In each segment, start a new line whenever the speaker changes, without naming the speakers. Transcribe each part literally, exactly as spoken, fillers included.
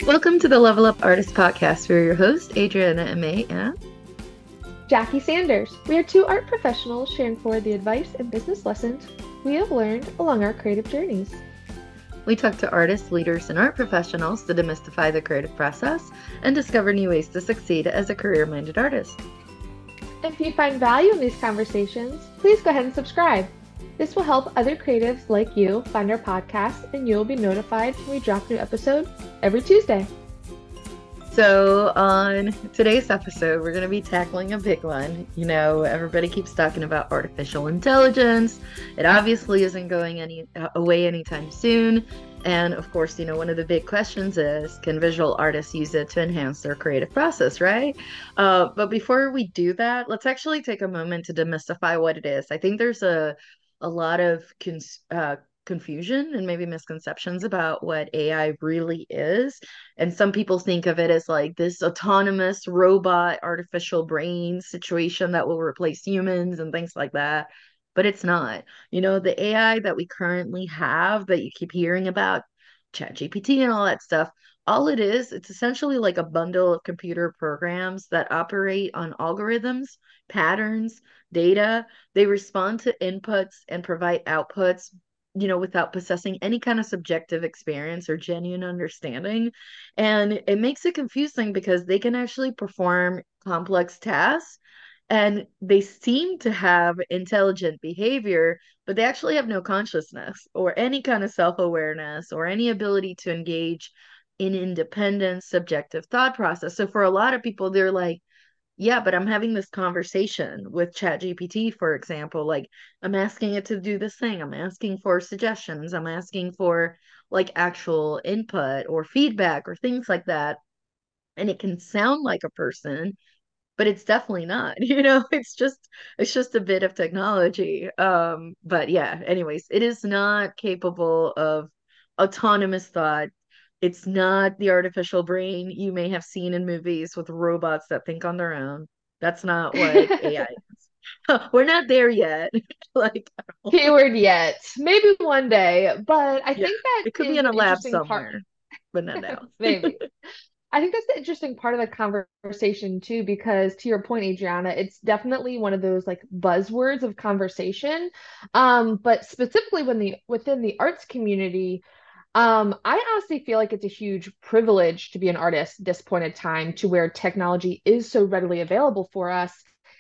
Welcome to the Level Up Artist Podcast. We're your hosts, Adriana M A and
Jackie Sanders. We are two art professionals sharing forward the advice and business lessons we have learned along our creative journeys.
We talk to artists, leaders, and art professionals to demystify the creative process and discover new ways to succeed as a career-minded artist.
If you find value in these conversations, please go ahead and subscribe. This will help other creatives like you find our podcast, and you will be notified when we drop a new episode every Tuesday.
So on today's episode, we're going to be tackling a big one. You know, everybody keeps talking about artificial intelligence. It obviously isn't going any away anytime soon. And of course, you know, one of the big questions is, can visual artists use it to enhance their creative process, right? Uh, but before we do that, let's actually take a moment to demystify what it is. I think there's a a lot of cons- uh, confusion and maybe misconceptions about what A I really is. And some people think of it as like this autonomous robot, artificial brain situation that will replace humans and things like that. But it's not. You know, the A I that we currently have that you keep hearing about, ChatGPT and all that stuff, all it is, it's essentially like a bundle of computer programs that operate on algorithms, patterns, data. They respond to inputs and provide outputs, you know, without possessing any kind of subjective experience or genuine understanding. And it makes it confusing because they can actually perform complex tasks and they seem to have intelligent behavior, but they actually have no consciousness or any kind of self-awareness or any ability to engage in independent subjective thought process. So for a lot of people, they're like, yeah, but I'm having this conversation with ChatGPT, for example. Like, I'm asking it to do this thing. I'm asking for suggestions. I'm asking for like actual input or feedback or things like that. And it can sound like a person, but it's definitely not. You know, it's just it's just a bit of technology. Um, but yeah, anyways, it is not capable of autonomous thought. It's not the artificial brain you may have seen in movies with robots that think on their own. That's not what A I is. We're not there yet. Like, I don't know.
Keyword yet. Maybe one day, but I
Yeah,
think that
it could be
is
in a
an
lab
interesting part.
somewhere, but not now.
Maybe. I think that's the interesting part of the conversation too, because to your point, Adriana, it's definitely one of those like buzzwords of conversation. Um, but specifically when the within the arts community, um, I honestly feel like it's a huge privilege to be an artist at this point in time to where technology is so readily available for us.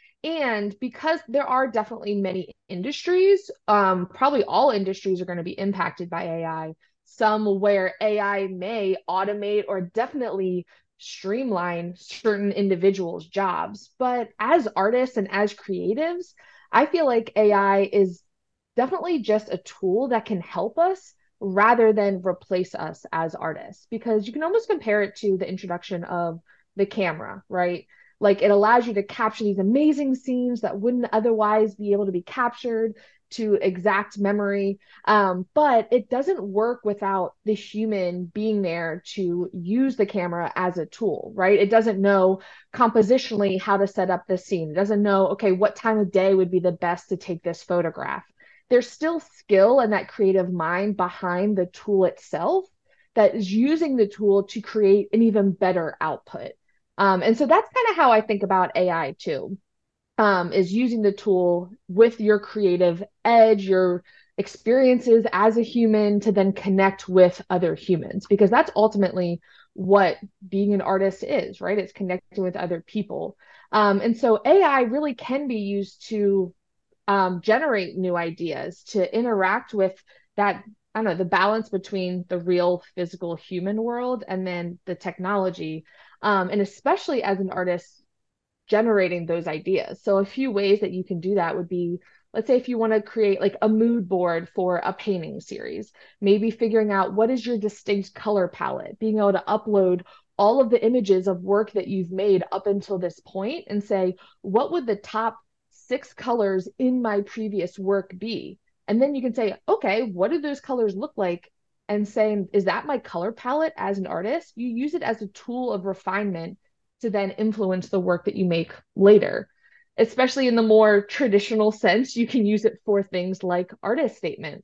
And because there are definitely many industries, um, probably all industries are going to be impacted by A I. Some where A I may automate or definitely streamline certain individuals' jobs. But as artists and as creatives, I feel like A I is definitely just a tool that can help us rather than replace us as artists, because you can almost compare it to the introduction of the camera, right? Like it allows you to capture these amazing scenes that wouldn't otherwise be able to be captured to exact memory. Um, but it doesn't work without the human being there to use the camera as a tool, right? It doesn't know compositionally how to set up the scene. It doesn't know, okay, what time of day would be the best to take this photograph. There's still skill and that creative mind behind the tool itself that is using the tool to create an even better output. Um, and so that's kind of how I think about A I too, um, is using the tool with your creative edge, your experiences as a human to then connect with other humans, because that's ultimately what being an artist is, right? It's connecting with other people. Um, and so A I really can be used to um, generate new ideas, to interact with that, I don't know, the balance between the real physical human world and then the technology. Um, and especially as an artist, generating those ideas. So a few ways that you can do that would be, let's say if you want to create like a mood board for a painting series, maybe figuring out what is your distinct color palette, being able to upload all of the images of work that you've made up until this point and say, what would the top six colors in my previous work be? And then you can say, okay, what do those colors look like? And saying, is that my color palette as an artist? You use it as a tool of refinement to then influence the work that you make later. Especially in the more traditional sense, you can use it for things like artist statements,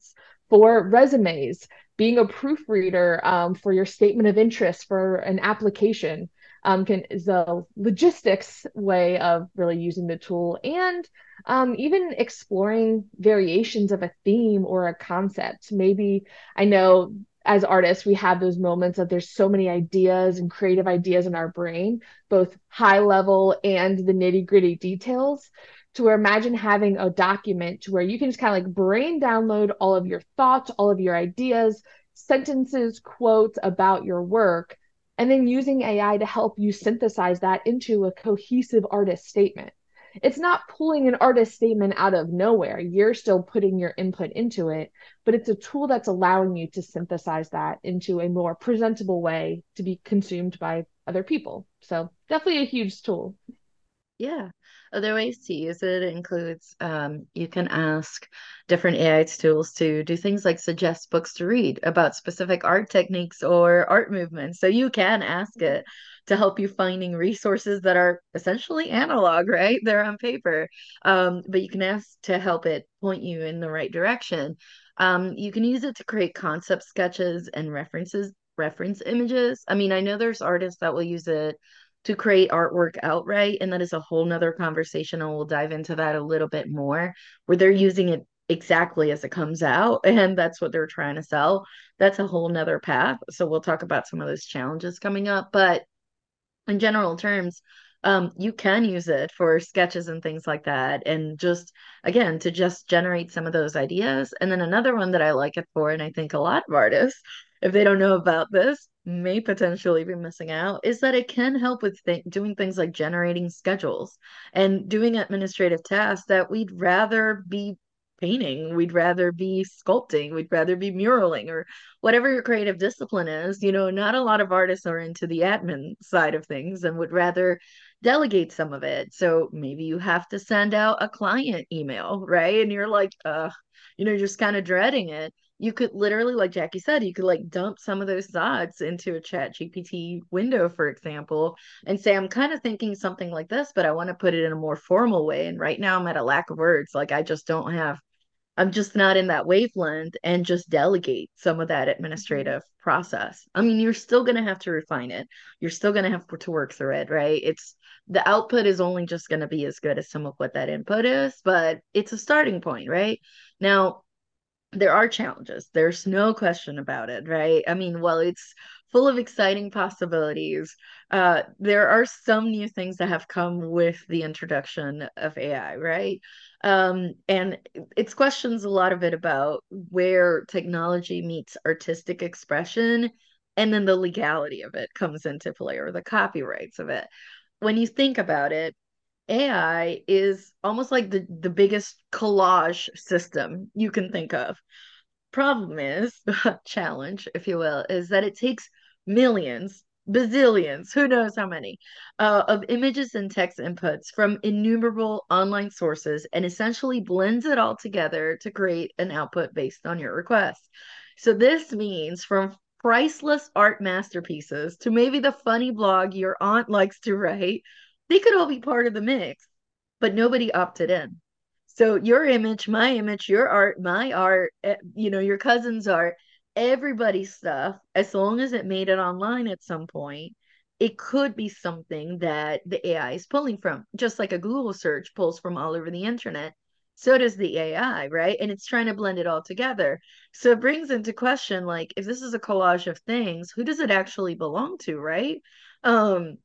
for resumes, being a proofreader um, for your statement of interest for an application um, can is a logistics way of really using the tool, and um, even exploring variations of a theme or a concept. Maybe I know as artists, we have those moments of there's so many ideas and creative ideas in our brain, both high level and the nitty gritty details. To where imagine having a document to where you can just kind of like brain download all of your thoughts, all of your ideas, sentences, quotes about your work, and then using A I to help you synthesize that into a cohesive artist statement. It's not pulling an artist statement out of nowhere. You're still putting your input into it, but it's a tool that's allowing you to synthesize that into a more presentable way to be consumed by other people. So definitely a huge tool.
Yeah. Other ways to use it includes um, you can ask different A I tools to do things like suggest books to read about specific art techniques or art movements. So you can ask it to help you finding resources that are essentially analog, right? They're on paper. Um, but you can ask to help it point you in the right direction. Um, you can use it to create concept sketches and references, reference images. I mean, I know there's artists that will use it to create artwork outright. And that is a whole nother conversation. And we'll dive into that a little bit more, where they're using it exactly as it comes out. And that's what they're trying to sell. That's a whole nother path. So we'll talk about some of those challenges coming up. But in general terms, um, you can use it for sketches and things like that. And just, again, to just generate some of those ideas. And then another one that I like it for, and I think a lot of artists, if they don't know about this, may potentially be missing out, is that it can help with th- doing things like generating schedules and doing administrative tasks that we'd rather be painting, we'd rather be sculpting, we'd rather be muraling, or whatever your creative discipline is. You know, not a lot of artists are into the admin side of things and would rather delegate some of it. So maybe you have to send out a client email, right? And you're like, uh, you know, just kind of dreading it. You could literally, like Jackie said, you could like dump some of those thoughts into a chat G P T window, for example, and say, I'm kind of thinking something like this, but I want to put it in a more formal way. And right now I'm at a lack of words. Like I just don't have I'm just not in that wavelength, and just delegate some of that
Mhm.
administrative process. I mean, you're still going to have to refine it. You're still going to have to work through it, right? It's the output is only just going to be as good as some of what that input is, but it's a starting point, right? Now, there are challenges. There's no question about it, right? I mean, while it's full of exciting possibilities, uh, there are some new things that have come with the introduction of A I, right? Um, and it's questions a lot of it about where technology meets artistic expression, and then the legality of it comes into play, or the copyrights of it. When you think about it, A I is almost like the, the biggest collage system you can think of. Problem is, challenge, if you will, is that it takes millions, bazillions, who knows how many, uh, of images and text inputs from innumerable online sources and essentially blends it all together to create an output based on your request. So this means from priceless art masterpieces to maybe the funny blog your aunt likes to write, they could all be part of the mix, but nobody opted in. So your image, my image, your art, my art, eh, you know, your cousin's art, everybody's stuff, as long as it made it online at some point, it could be something that the A I is pulling from, just like a Google search pulls from all over the internet. So does the A I, right? And it's trying to blend it all together. So it brings into question, like, if this is a collage of things, who does it actually belong to, right? Um,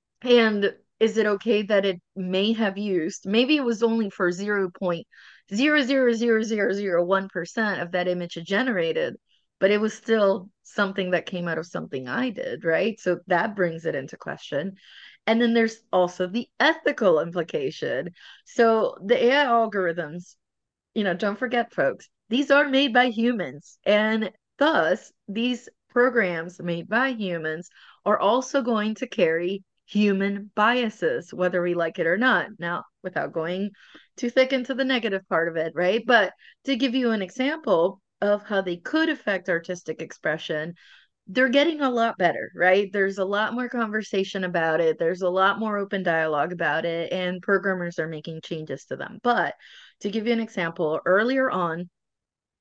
and is it okay that it may have used, maybe it was only for zero point zero zero zero zero zero one percent of that image it generated, but it was still something that came out of something I did, right? So that brings it into question. And then there's also the ethical implication. So the A I algorithms, you know, don't forget, folks, these are made by humans. And thus, these programs made by humans are also going to carry human biases, whether we like it or not. Now, without going too thick into the negative part of it, right? But to give you an example of how they could affect artistic expression, they're getting a lot better, right? There's a lot more conversation about it. There's a lot more open dialogue about it, and programmers are making changes to them. But to give you an example, earlier on,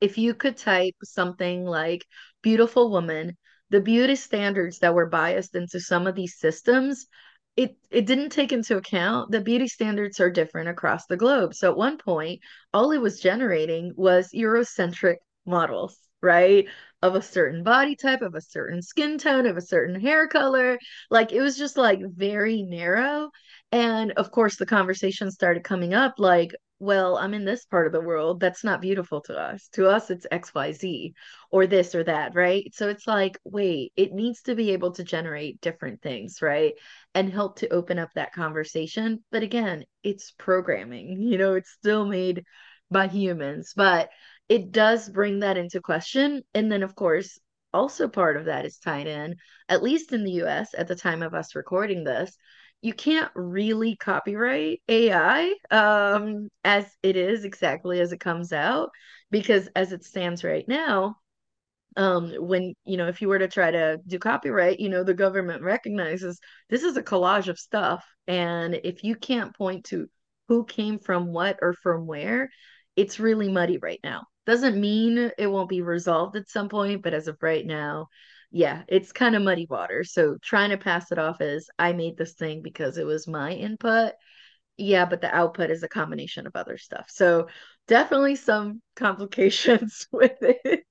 if you could type something like beautiful woman, the beauty standards that were biased into some of these systems, it it didn't take into account that beauty standards are different across the globe. So at one point, all it was generating was Eurocentric models, right? Of a certain body type, of a certain skin tone, of a certain hair color. Like it was just like very narrow. And of course, the conversation started coming up like, well, I'm in this part of the world. That's not beautiful to us. To us, it's X Y Z or this or that, right? So it's like, wait, it needs to be able to generate different things, right? And help to open up that conversation. But again, it's programming, you know, it's still made by humans, but it does bring that into question. And then, of course, also part of that is tied in, at least in the U S at the time of us recording this, you can't really copyright A I um, as it is exactly as it comes out, because as it stands right now, um, when, you know, if you were to try to do copyright, you know, the government recognizes this is a collage of stuff. And if you can't point to who came from what or from where, it's really muddy right now. Doesn't mean it won't be resolved at some point, but as of right now, yeah, it's kind of muddy water. So trying to pass it off as I made this thing because it was my input. Yeah, but the output is a combination of other stuff. So definitely some complications with it.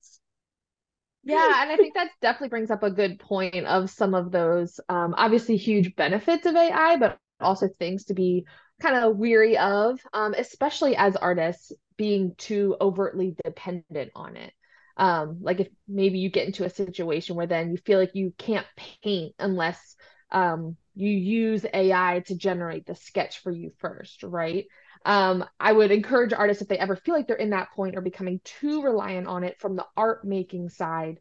Yeah, and I think that definitely brings up a good point of some of those um, obviously huge benefits of A I, but also things to be kind of weary of, um, especially as artists being too overtly dependent on it. Um, like if maybe you get into a situation where then you feel like you can't paint unless um, you use A I to generate the sketch for you first, right? Um, I would encourage artists if they ever feel like they're in that point or becoming too reliant on it from the art making side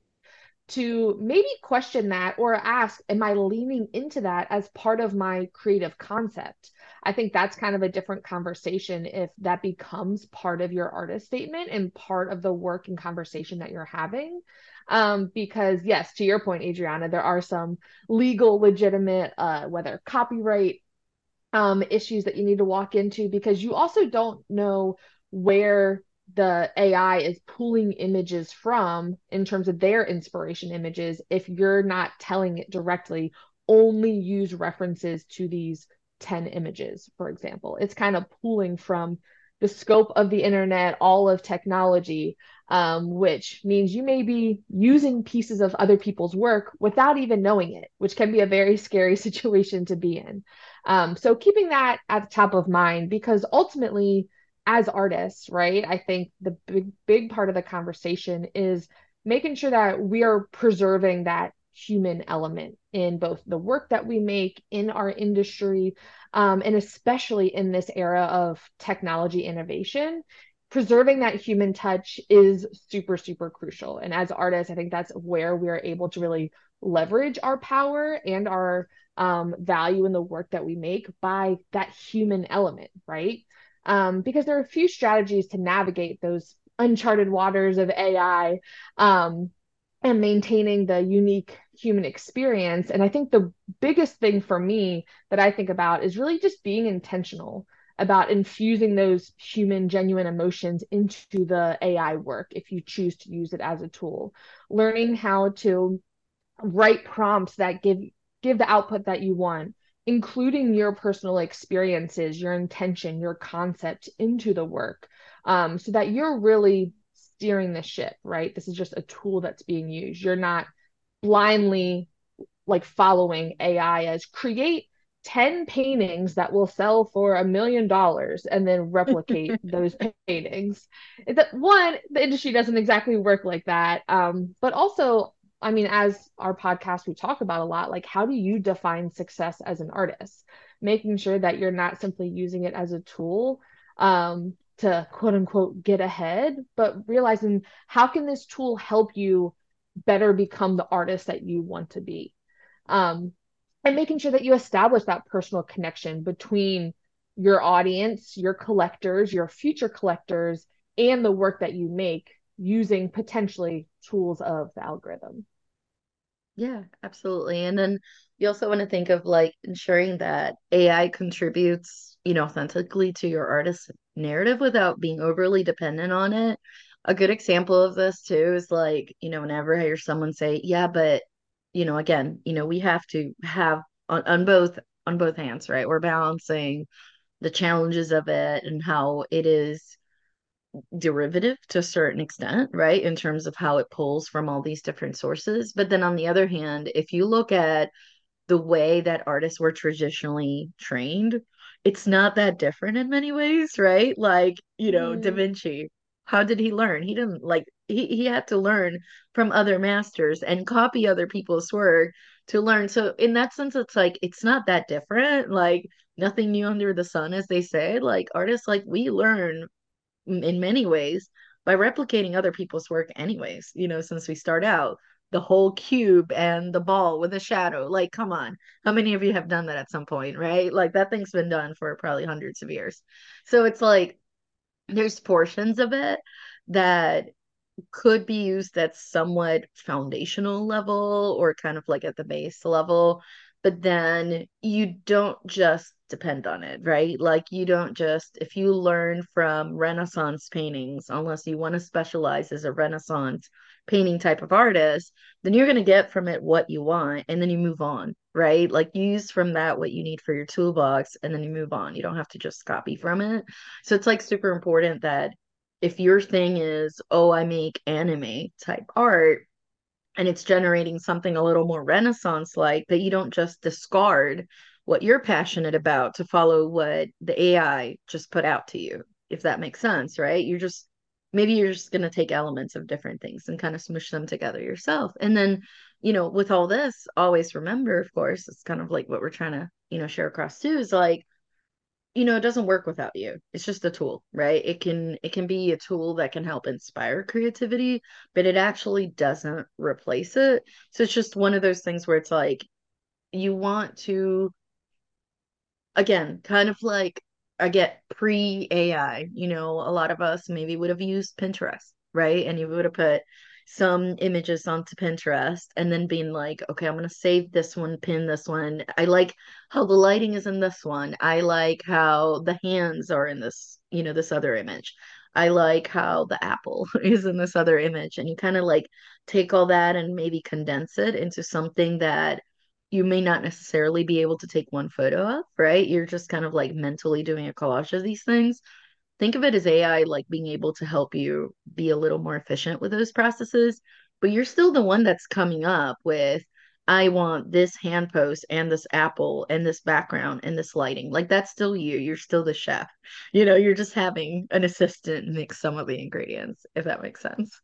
to maybe question that or ask, am I leaning into that as part of my creative concept? I think that's kind of a different conversation if that becomes part of your artist statement and part of the work and conversation that you're having. Um, because yes, to your point, Adriana, there are some legal, legitimate, uh, whether copyright um, issues that you need to walk into because you also don't know where the A I is pulling images from in terms of their inspiration images if you're not telling it directly, only use references to these ten images, for example. It's kind of pulling from the scope of the internet, all of technology, um, which means you may be using pieces of other people's work without even knowing it, which can be a very scary situation to be in. Um, so keeping that at the top of mind, because ultimately, as artists, right, I think the big, big part of the conversation is making sure that we are preserving that human element in both the work that we make in our industry, um, and especially in this era of technology innovation. Preserving that human touch is super, super crucial. And as artists, I think that's where we are able to really leverage our power and our um, value in the work that we make by that human element, right? Um, because there are a few strategies to navigate those uncharted waters of A I um, and maintaining the unique human experience. And I think the biggest thing for me that I think about is really just being intentional about infusing those human, genuine emotions into the A I work if you choose to use it as a tool. Learning how to write prompts that give give the output that you want, including your personal experiences, your intention, your concept into the work, um, so that you're really steering the ship, right? This is just a tool that's being used. You're not blindly like following A I as create ten paintings that will sell for a million dollars and then replicate those paintings. That one, the industry doesn't exactly work like that. Um, but also, I mean, as our podcast, we talk about a lot, like how do you define success as an artist? Making sure that you're not simply using it as a tool um, to quote unquote get ahead, but realizing how can this tool help you better become the artist that you want to be? Um, and making sure that you establish that personal connection between your audience, your collectors, your future collectors, and the work that you make using potentially tools of the algorithm.
Yeah, absolutely. And then you also want to think of like ensuring that A I contributes, you know, authentically to your artist's narrative without being overly dependent on it. a good example of this too is like, you know, whenever I hear someone say, yeah, but, you know, again, you know, we have to have on, on both on both hands, right? We're balancing the challenges of it and how it is derivative to a certain extent, right? In terms of how it pulls from all these different sources. But then on the other hand, if you look at the way that artists were traditionally trained, it's not that different in many ways, right? Like, you know, Da
Hmm.
Vinci, how did he learn? He didn't like he he had to learn from other masters and copy other people's work to learn. So in that sense, it's like it's not that different. Like nothing new under the sun, as they say. Like artists, like we learn in many ways by replicating other people's work anyways, you know, since we start out the whole cube and the ball with a shadow. Like, come on. How many of you have done that at some point, right? Like that thing's been done for probably hundreds of years. So it's like there's portions of it that could be used at somewhat foundational level or kind of like at the base level, but then you don't just depend on it, right? Like you don't just, if you learn from Renaissance paintings, unless you want to specialize as a Renaissance painting type of artist, then you're going to get from it what you want and then you move on, right? Like you use from that what you need for your toolbox and then you move on. You don't have to just copy from it. So it's like super important that if your thing is, oh, I make anime type art and it's generating something a little more Renaissance like, that you don't just discard what you're passionate about to follow what the A I just put out to you, if that makes sense, right? You're just maybe you're just going to take elements of different things and kind of smush them together yourself. And then, you know, with all this, always remember, of course, it's kind of like what we're trying to, you know, share across too is like, you know, it doesn't work without you. It's just a tool, right? It can it can be a tool that can help inspire creativity, but it actually doesn't replace it. So it's just one of those things where it's like you want to, again, kind of like I get pre-A I, you know, a lot of us maybe would have used Pinterest, right? And you would have put some images onto Pinterest and then being like, okay, I'm gonna save this one, pin this one. I like how the lighting is in this one. I like how the hands are in this, you know, this other image. I like how the apple is in this other image. And you kind of like take all that and maybe condense it into something that you may not necessarily be able to take one photo of, right? You're just kind of like mentally doing a collage of these things. Think of it as A I like being able to help you be a little more efficient with those processes, but you're still the one that's coming up with, I want this hand post and this apple and this background and this lighting. Like that's still you. You're still the chef. You know, you're just having an assistant mix some of the ingredients, if that makes sense.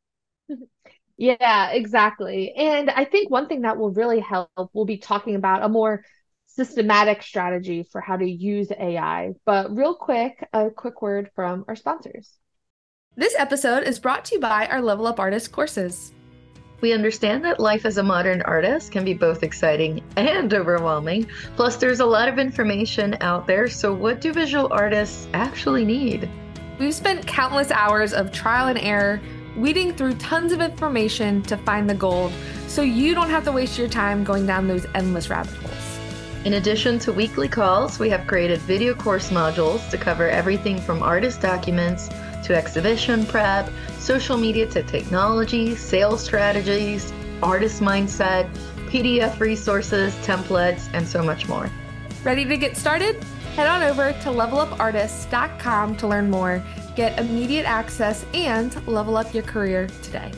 Yeah, exactly. And I think one thing that will really help, we'll be talking about a more systematic strategy for how to use A I. But real quick, a quick word from our sponsors.
This episode is brought to you by our Level Up Artist courses.
We understand that life as a modern artist can be both exciting and overwhelming. Plus, there's a lot of information out there. So, what do visual artists actually need?
We've spent countless hours of trial and error, weeding through tons of information to find the gold, so you don't have to waste your time going down those endless rabbit holes.
In addition to weekly calls, we have created video course modules to cover everything from artist documents to exhibition prep, social media to technology, sales strategies, artist mindset, P D F resources, templates, and so much more.
Ready to get started? Head on over to level up artists dot com to learn more, get immediate access, and level up your career today.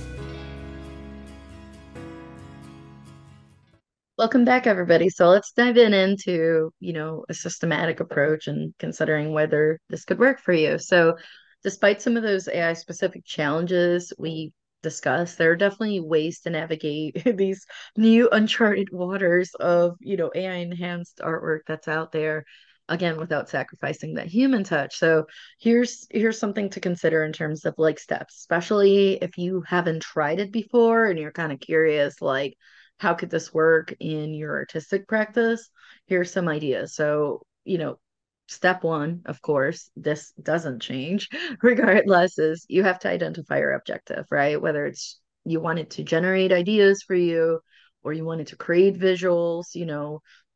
Welcome back, everybody. So let's dive in into, you know, a systematic approach and considering whether this could work for you. So despite some of those A I specific challenges we discussed, there are definitely ways to navigate these new uncharted waters of, you know, A I enhanced artwork that's out there, again, without sacrificing that human touch. So here's here's something to consider in terms of like steps, especially if you haven't tried it before and you're kind of curious, like, how could this work in your artistic practice? Here's some ideas. So, you know, step one, of course, this doesn't change regardless, is you have to identify your objective, right? Whether it's you wanted to generate ideas for you or you wanted to create visuals, you know,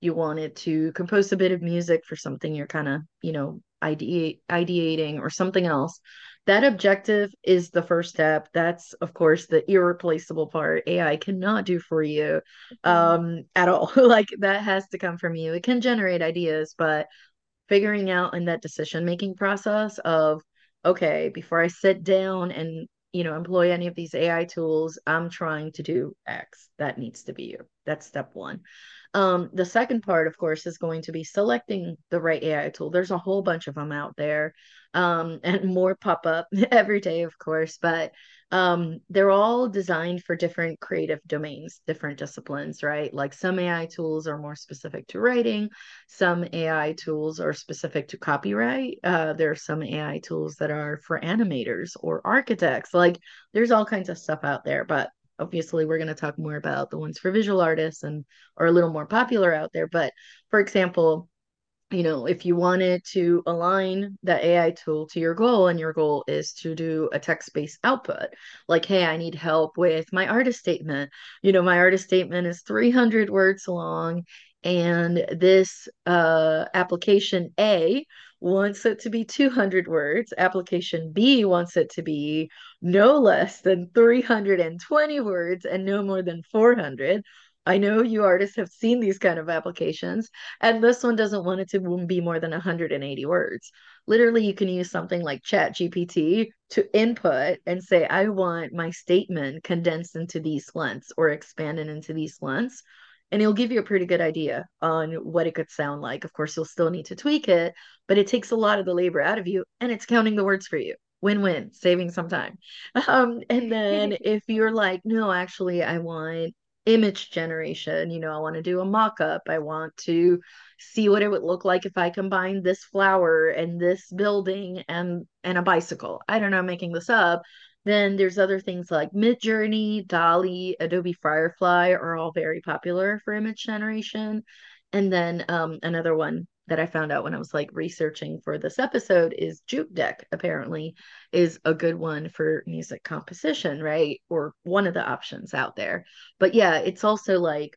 you wanted to compose a bit of music for something you're kind of, you know, ideate, ideating or something else. That objective is the first step. That's, of course, the irreplaceable part. A I cannot do for you
Mhm.
um, at all. Like that has to come from you. It can generate ideas, but figuring out in that decision making process of, okay, before I sit down and, you know, employ any of these A I tools, I'm trying to do X. That needs to be you. That's step one. Um, the second part, of course, is going to be selecting the right A I tool. There's a whole bunch of them out there, um, and more pop up every day, of course, but um, they're all designed for different creative domains, different disciplines, right? Like some A I tools are more specific to writing, some A I tools are specific to copyright. Uh, there are some A I tools that are for animators or architects. Like there's all kinds of stuff out there, but obviously we're going to talk more about the ones for visual artists and are a little more popular out there. But for example, you know, if you wanted to align the A I tool to your goal, and your goal is to do a text-based output, like, hey, I need help with my artist statement. You know, my artist statement is three hundred words long, and this uh, application A wants it to be two hundred words. Application B wants it to be no less than three hundred twenty words and no more than four hundred. I know you artists have seen these kind of applications. And this one doesn't want it to be more than one hundred eighty words. Literally, you can use something like Chat G P T to input and say, I want my statement condensed into these lengths or expanded into these lengths. And it'll give you a pretty good idea on what it could sound like. Of course, you'll still need to tweak it, but it takes a lot of the labor out of you and it's counting the words for you. Win-win, saving some time. Um, and then if you're like, no, actually, I want image generation, you know, I want to do a mock-up. I want to see what it would look like if I combine this flower and this building and and a bicycle. I don't know, I'm making this up. Then there's other things like Midjourney, DALL-E, Adobe Firefly are all very popular for image generation. And then um, another one that I found out when I was like researching for this episode is JukeDeck, apparently, is a good one for music composition, right? Or one of the options out there. But yeah, it's also like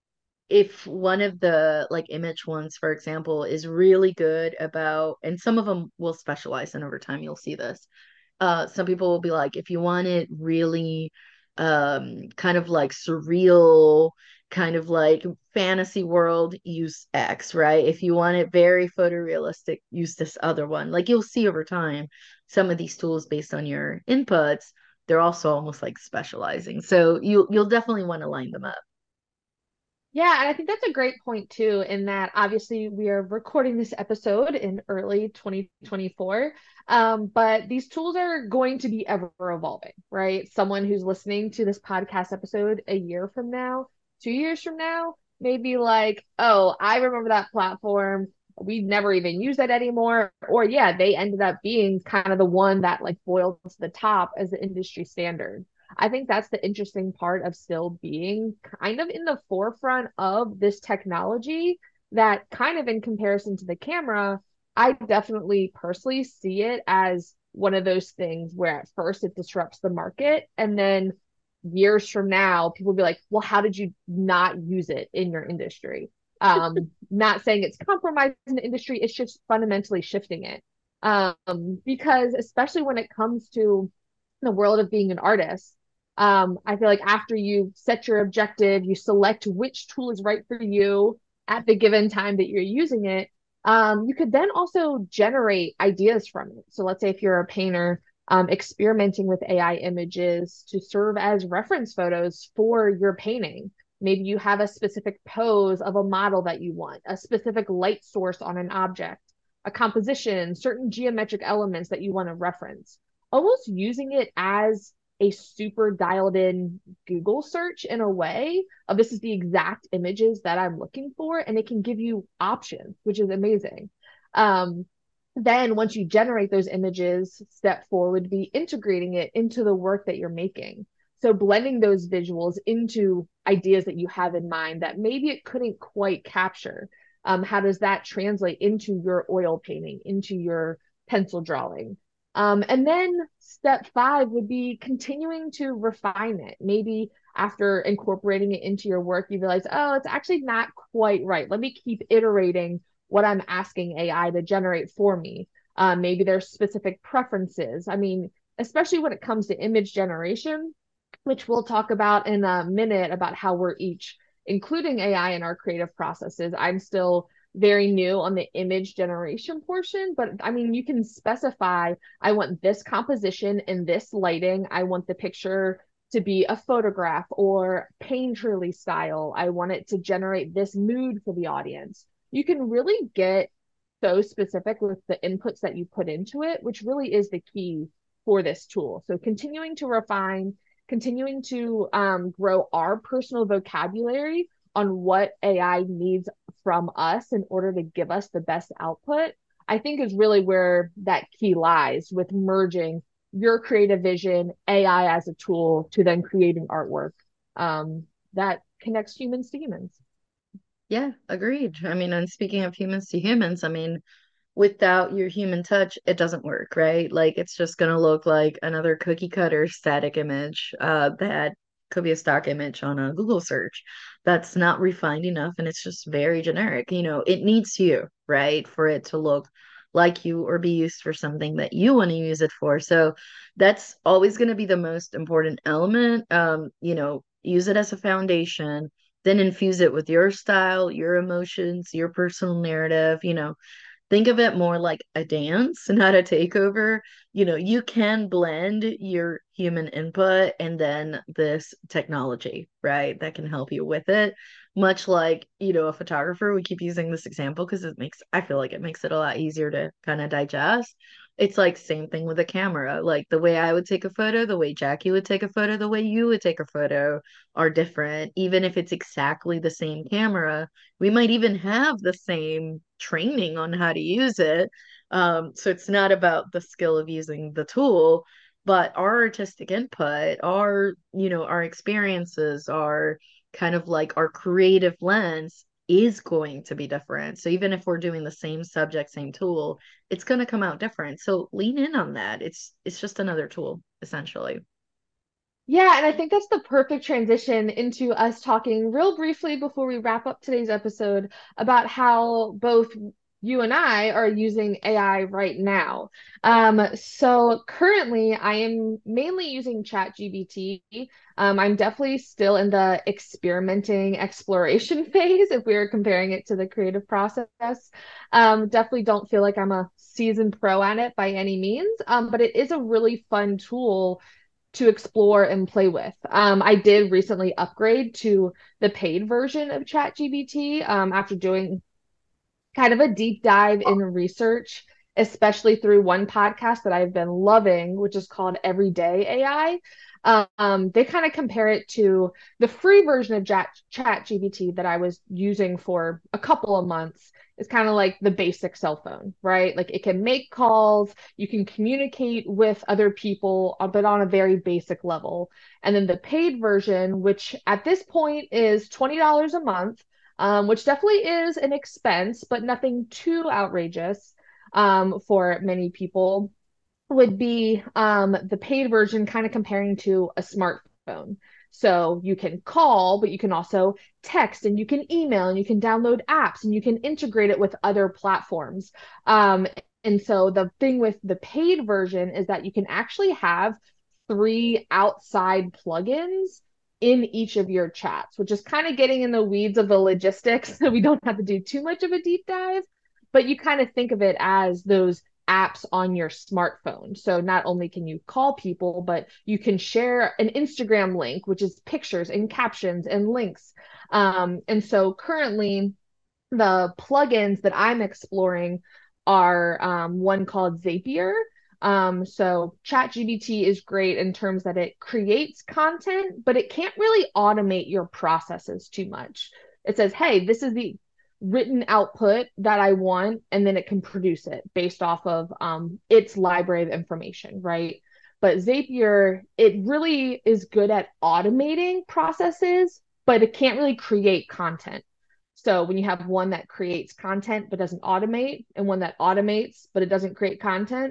if one of the like image ones, for example, is really good about, and some of them will specialize, and over time you'll see this. Uh, some people will be like, if you want it really um kind of like surreal, kind of like fantasy world, use X, right? If you want it very photorealistic, use this other one. Like you'll see over time, some of these tools based on your inputs, they're also almost like specializing. So you you'll definitely want to line them up.
Yeah, and I think that's a great point too, in that obviously we are recording this episode in early twenty twenty-four, um, but these tools are going to be ever evolving, right? Someone who's listening to this podcast episode a year from now, two years from now, may be like, oh, I remember that platform. We never even use that anymore. Or yeah, they ended up being kind of the one that like boiled to the top as the industry standard. I think that's the interesting part of still being kind of in the forefront of this technology, that kind of in comparison to the camera, I definitely personally see it as one of those things where at first it disrupts the market, and then years from now, people will be like, well, how did you not use it in your industry? Um, not saying it's compromising the industry, it's just fundamentally shifting it. Um, because especially when it comes to the world of being an artist, um, I feel like after you set your objective, you select which tool is right for you at the given time that you're using it. Um, you could then also generate ideas from it. So let's say if you're a painter, um, experimenting with A I images to serve as reference photos for your painting. Maybe you have a specific pose of a model that you want, a specific light source on an object, a composition, certain geometric elements that you want to reference. Almost using it as a super dialed in Google search in a way of this is the exact images that I'm looking for, and it can give you options, which is amazing. Um, then once you generate those images, step four would be integrating it into the work that you're making. So blending those visuals into ideas that you have in mind that maybe it couldn't quite capture. Um, how does that translate into your oil painting, into your pencil drawing? Um, and then step five would be continuing to refine it. Maybe after incorporating it into your work, you realize, oh, it's actually not quite right. Let me keep iterating what I'm asking A I to generate for me. Uh, maybe there's specific preferences. I mean, especially when it comes to image generation, which we'll talk about in a minute about how we're each including A I in our creative processes. I'm still very new on the image generation portion, but I mean, you can specify, I want this composition and this lighting. I want the picture to be a photograph or painterly style. I want it to generate this mood for the audience. You can really get so specific with the inputs that you put into it, which really is the key for this tool. So continuing to refine, continuing to um, grow our personal vocabulary on what A I needs from us in order to give us the best output, I think is really where that key lies with merging your creative vision, A I as a tool to then creating artwork um, that connects humans to humans.
Yeah, agreed. I mean, and speaking of humans to humans, I mean, without your human touch, it doesn't work, right? Like it's just gonna look like another cookie cutter static image uh, that could be a stock image on a Google search. That's not refined enough and it's just very generic. You know, it needs you, right, for it to look like you or be used for something that you want to use it for. So that's always going to be the most important element. Um, you know, use it as a foundation, then infuse it with your style, your emotions, your personal narrative, you know, think of it more like a dance, not a takeover. You know, you can blend your human input and then this technology, right? That can help you with it. Much like, you know, a photographer, we keep using this example because it makes, I feel like it makes it a lot easier to kind of digest. It's like same thing with a camera. Like the way I would take a photo, the way Jackie would take a photo, the way you would take a photo are different. Even if it's exactly the same camera, we might even have the same training on how to use it. Um, so it's not about the skill of using the tool, but our artistic input, our, you know, our experiences, our kind of like our creative lens is going to be different. So even if we're doing the same subject, same tool, it's going to come out different. So lean in on that. It's it's just another tool, essentially.
Yeah, and I think that's the perfect transition into us talking real briefly before we wrap up today's episode about how both you and I are using A I right now. Um, so currently, I am mainly using ChatGPT. Um, I'm definitely still in the experimenting exploration phase if we are comparing it to the creative process. Um, definitely don't feel like I'm a seasoned pro at it by any means, um, but it is a really fun tool to explore and play with. Um, I did recently upgrade to the paid version of ChatGPT um, after doing kind of a deep dive in research, especially through one podcast that I've been loving, which is called Everyday A I. Um, they kind of compare it to the free version of Chat ChatGPT that I was using for a couple of months. It's kind of like the basic cell phone, right? Like it can make calls, you can communicate with other people, uh, but on a very basic level. And then the paid version, which at this point is twenty dollars a month, um, which definitely is an expense, but nothing too outrageous um, for many people, would be um, the paid version, kind of comparing to a smartphone. So you can call, but you can also text and you can email and you can download apps and you can integrate it with other platforms. Um, and so the thing with the paid version is that you can actually have three outside plugins in each of your chats, which is kind of getting in the weeds of the logistics. So we don't have to do too much of a deep dive, but you kind of think of it as those apps on your smartphone. So not only can you call people, but you can share an Instagram link, which is pictures and captions and links. Um, and so currently, the plugins that I'm exploring are um, one called Zapier. Um, so ChatGPT is great in terms that it creates content, but it can't really automate your processes too much. It says, hey, this is the written output that I want, and then it can produce it based off of um, its library of information, right? But Zapier, it really is good at automating processes, but it can't really create content. So when you have one that creates content but doesn't automate, and one that automates but it doesn't create content,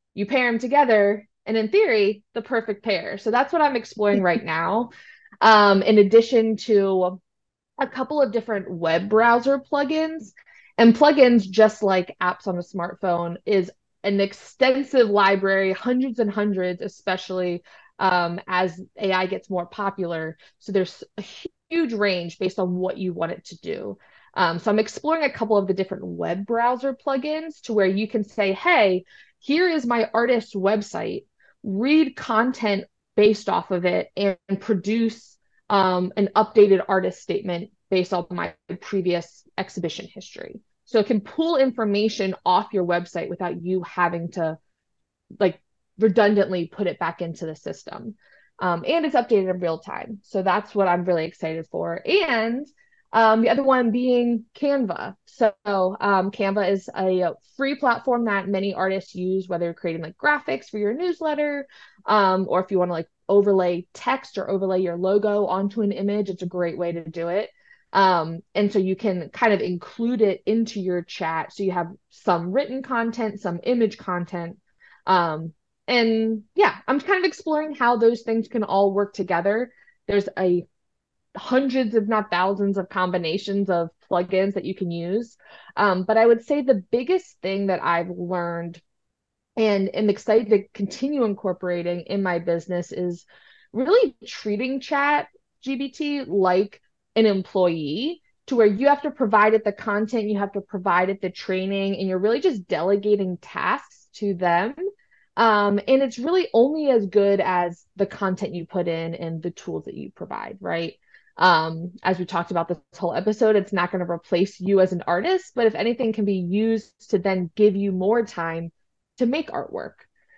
You pair them together, and in theory, the perfect pair. So that's what I'm exploring right now. Um, in addition to a couple of different web browser plugins. And plugins, just like apps on a smartphone, is an extensive library, hundreds and hundreds, especially um, as A I gets more popular. So there's a huge range based on what you want it to do. Um, so I'm exploring a couple of the different web browser plugins to where you can say, hey, here is my artist's website, read content based off of it, and, and produce um, an updated artist statement based on my previous exhibition history. So it can pull information off your website without you having to like redundantly put it back into the system. Um, and it's updated in real time. So that's what I'm really excited for. And um, the other one being Canva. So um, Canva is a free platform that many artists use, whether you're creating like graphics for your newsletter, um, or if you want to like overlay text or overlay your logo onto an image, it's a great way to do it. Um, and so you can kind of include it into your chat. So you have some written content, some image content. Um, and yeah, I'm kind of exploring how those things can all work together. There's a hundreds, if not thousands, of combinations of plugins that you can use. Um, but I would say the biggest thing that I've learned and am excited to continue incorporating in my business is really treating Chat G P T like an employee, to where you have to provide it the content, you have to provide it the training, and you're really just delegating tasks to them. Um, and it's really only as good as the content you put in and the tools that you provide, right? Um, as we talked about this whole episode, it's not going to replace you as an artist, but if anything, can be used to then give you more time to make artwork.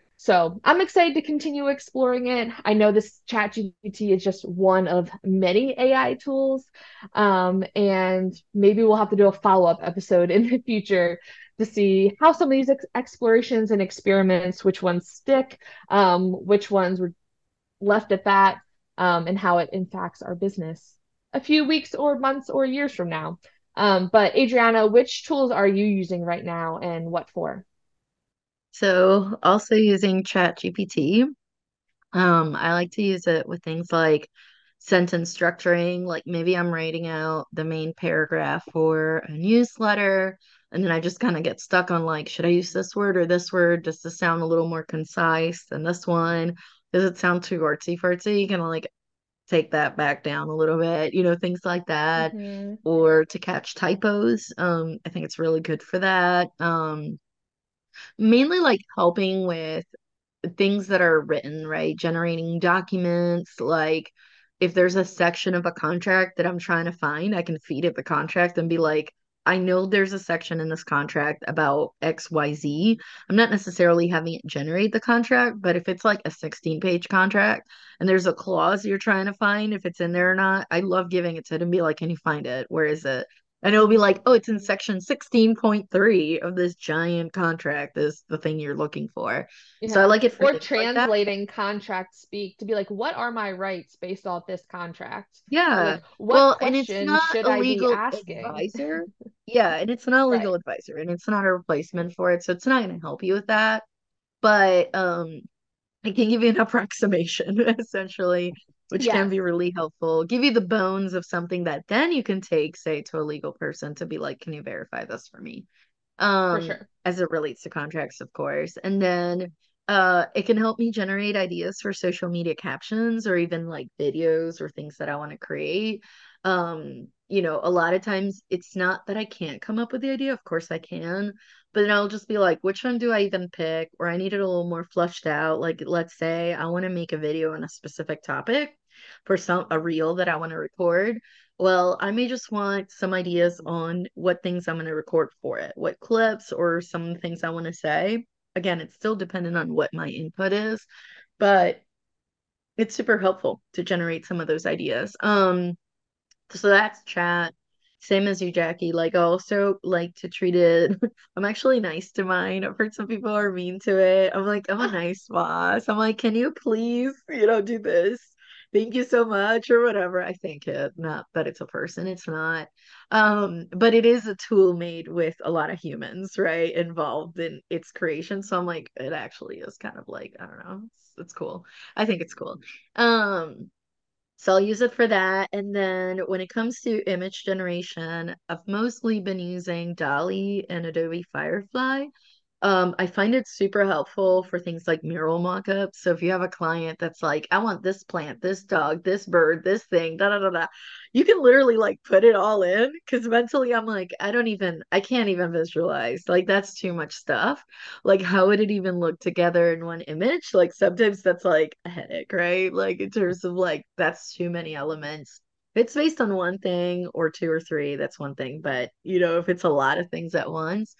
So I'm excited to continue exploring it. I know this Chat G P T is just one of many A I tools. Um, and maybe we'll have to do a follow-up episode in the future to see how some of these ex explorations and experiments, which ones stick, um, which ones were left at that, um, and how it impacts our business a few weeks or months or years from now. Um, but Adriana, which tools are you using right now and what for?
So also using Chat G P T. Um, I like to use it with things like sentence structuring, like maybe I'm writing out the main paragraph for a newsletter, and then I just kind of get stuck on like, should I use this word or this word? Does this sound a little more concise than this one? Does it sound too artsy fartsy? You can like take that back down a little bit, you know, things like that.
Mm-hmm.
Or to catch typos. Um, I think it's really good for that. Um, mainly like helping with things that are written, right? Generating documents, like if there's a section of a contract that I'm trying to find, I can feed it the contract and be like, I know there's a section in this contract about X Y Z. I'm not necessarily having it generate the contract, but if it's like a sixteen page contract and there's a clause you're trying to find, if it's in there or not, I love giving it to it and be like, can you find it? Where is it? And it'll be like, oh, it's in section sixteen point three of this giant contract, is the thing you're looking for. So I
Yeah.
like it for
Or
things like that.
translating contract speak to be like, what are my rights based off this contract? Or
Yeah.
like, what
Well, and it's
questions
not
should
a
I be
legal
asking?
advisor. Yeah, and it's not a
Right.
legal advisor and it's not a replacement for it. So it's not going to help you with that. But um it can give you an approximation essentially, which can
Yes,
be really helpful. Give you the bones of something that then you can take, say, to a legal person to be like, can you verify this for me?
for
Um,
sure.
as it relates to contracts, of course. And then uh it can help me generate ideas for social media captions or even like videos or things that I want to create. Um, you know, a lot of times it's not that I can't come up with the idea, of course I can, but then I'll just be like, which one do I even pick? Or I need it a little more fleshed out. Like, let's say I want to make a video on a specific topic for some a reel that I want to record. Well, I may just want some ideas on what things I'm going to record for it, what clips or some things I want to say. Again, it's still dependent on what my input is, but it's super helpful to generate some of those ideas. Um, so that's chat. Same as you, Jackie. Like, I also like to treat it. I'm actually nice to mine. I've heard some people are mean to it. I'm like, I'm a nice boss. I'm like, can you please, you know, do this? thank you so much or whatever. I thank it. Not that it's a person, it's not. Um, but it is a tool made with a lot of humans, right, involved in its creation. So I'm like, it actually is kind of like, I don't know, it's, it's cool. I think it's cool. Um, so I'll use it for that. And then when it comes to image generation, I've mostly been using DALL-E and Adobe Firefly. Um, I find it super helpful for things like mural mockups. So if you have a client that's like, I want this plant, this dog, this bird, this thing, da da da da, you can literally like put it all in. Because mentally, I'm like, I don't even, I can't even visualize. Like that's too much stuff. Like, how would it even look together in one image? Like sometimes that's like a headache, right? Like in terms of like that's too many elements. If it's based on one thing or two or three, that's one thing. But you know, if it's a lot of things at once,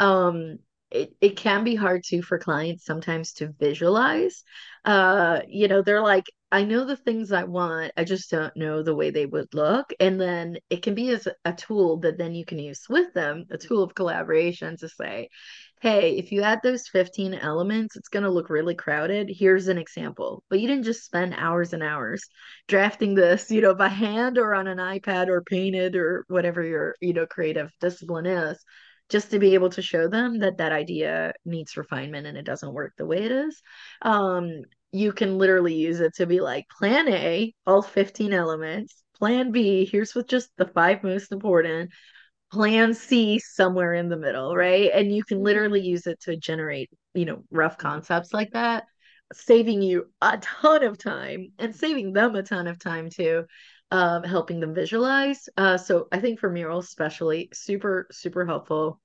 um it, it can be hard too for clients sometimes to visualize. Uh, you know, they're like, I know the things I want, I just don't know the way they would look. And then it can be as a tool that then you can use with them, a tool of collaboration to say, hey, if you add those fifteen elements, it's going to look really crowded. Here's an example. But you didn't just spend hours and hours drafting this, you know, by hand or on an iPad or painted or whatever your, you know, creative discipline is, just to be able to show them that that idea needs refinement and it doesn't work the way it is. Um, you can literally use it to be like, plan A, all fifteen elements. Plan B, here's what just the five most important. Plan C, somewhere in the middle, right? And you can literally use it to generate, you know, rough concepts like that, saving you a ton of time and saving them a ton of time too, um, helping them visualize. Uh, so I think for murals especially, super, super helpful.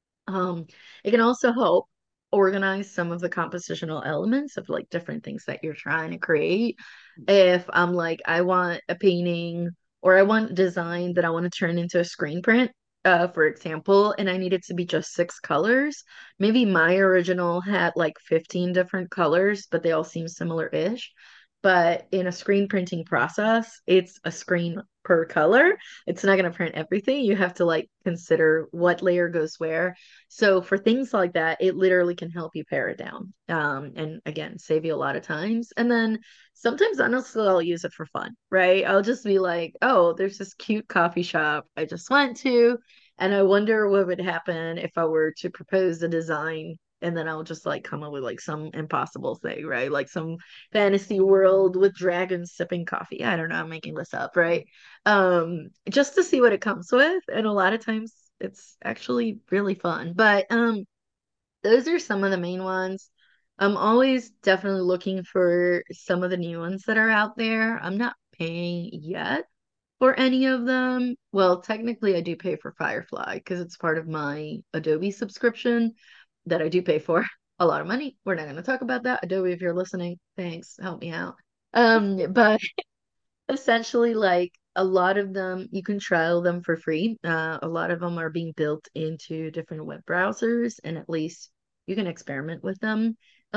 Um, it can also help organize some of the compositional elements of like different things that you're trying to create. If I'm like, I want a painting or I want a design that I want to turn into a screen print, uh, for example, and I need it to be just six colors. Maybe my original had like fifteen different colors, but they all seem similar-ish. But in a screen printing process, it's a screen per color. It's not going to print everything. You have to like consider what layer goes where. So for things like that, it literally can help you pare it down. Um, and again, save you a lot of times. And then sometimes honestly, I'll use it for fun, right? I'll just be like, oh, there's this cute coffee shop I just went to, and I wonder what would happen if I were to propose a design. And then I'll just like come up with like some impossible thing, right? Like some fantasy world with dragons sipping coffee. I don't know, I'm making this up, right? Um, just to see what it comes with. And a lot of times it's actually really fun. But um, those are some of the main ones. I'm always definitely looking for some of the new ones that are out there. I'm not paying yet for any of them. Well, technically, I do pay for Firefly because it's part of my Adobe subscription that I do pay for a lot of money. We're not going to talk about that. Adobe, if you're listening, thanks. Help me out. Um, but essentially, like a lot of them, you can trial them for free. Uh, a lot of them are being built into different web browsers, and at least you can experiment with them.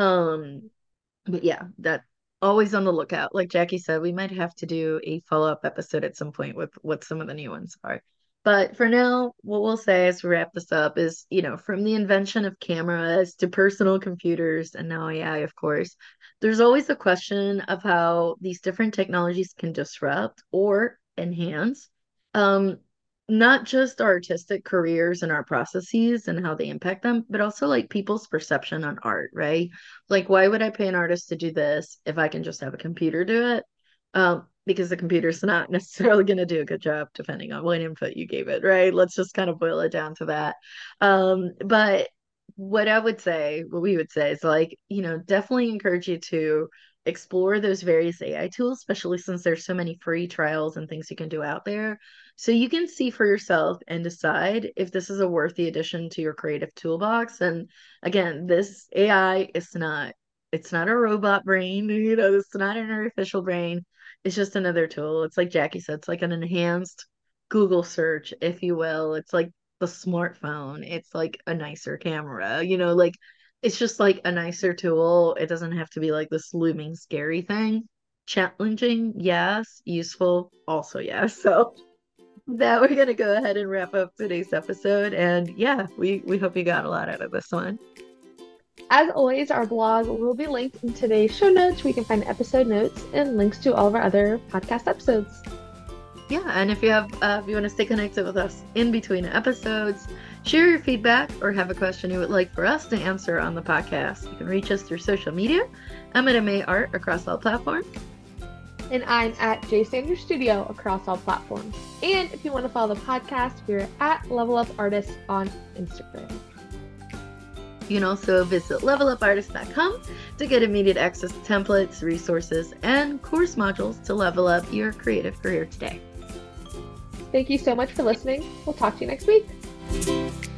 Um, but yeah, that always on the lookout. Like Jackie said, we might have to do a follow-up episode at some point with what some of the new ones are. But for now, what we'll say as we wrap this up is, you know, from the invention of cameras to personal computers and now A I, of course, there's always the question of how these different technologies can disrupt or enhance um, not just our artistic careers and our processes and how they impact them, but also like people's perception on art, right? Like, why would I pay an artist to do this if I can just have a computer do it? Um, because the computer's not necessarily going to do a good job depending on what input you gave it, right? Let's just kind of boil it down to that. Um, but what I would say, what we would say is like, you know, definitely encourage you to explore those various A I tools, especially since there's so many free trials and things you can do out there. So you can see for yourself and decide if this is a worthy addition to your creative toolbox. And again, this A I is not, it's not a robot brain, you know, it's not an artificial brain. It's just another tool. It's like Jackie said, it's like an enhanced Google search, if you will. It's like the smartphone. It's like a nicer camera, you know, like it's just like a nicer tool. It doesn't have to be like this looming scary thing. Challenging, yes. Useful, also yes. So that we're gonna go ahead and wrap up today's episode. And yeah, we we hope you got a lot out of this one.
As always, our blog will be linked in today's show notes, where you can find episode notes and links to all of our other podcast episodes.
Yeah, and if you have, uh, if you want to stay connected with us in between episodes, share your feedback, or have a question you would like for us to answer on the podcast, you can reach us through social media. I'm at M A Art across all platforms.
And I'm at J Sanders Studio across all platforms. And if you want to follow the podcast, we're at Level Up Artists on Instagram.
You can also visit level up artist dot com to get immediate access to templates, resources, and course modules to level up your creative career today.
Thank you so much for listening. We'll talk to you next week.